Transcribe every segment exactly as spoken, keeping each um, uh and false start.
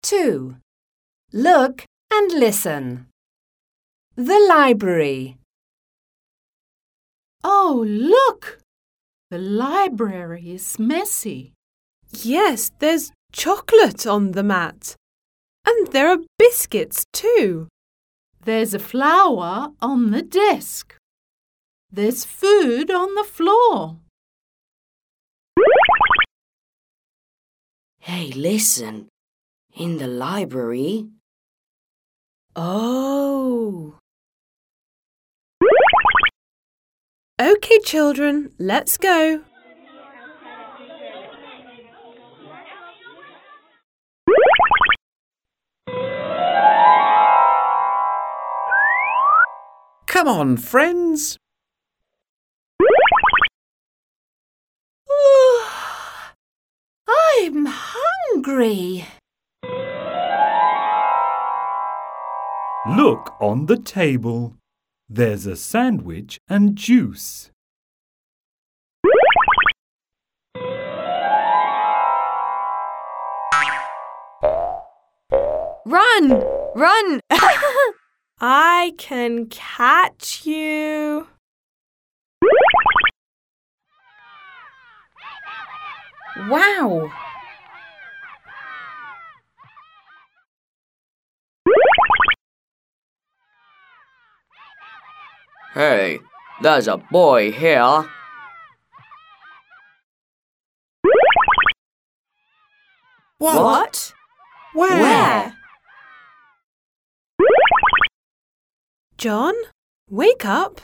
two. Look and listen. The library. Oh, look! The library is messy. Yes, there's chocolate on the mat. And there are biscuits too. There's a flower on the desk. There's food on the floor. Hey, listen. In the library. Oh. OK, children, let's go. Come on, friends. I'm hungry. Look on the table. There's a sandwich and juice. Run! Run! I can catch you. Wow! Hey, there's a boy here. What? What? Where? Where? John, wake up.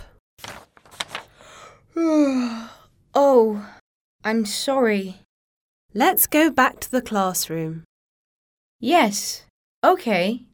Oh, I'm sorry. Let's go back to the classroom. Yes, okay.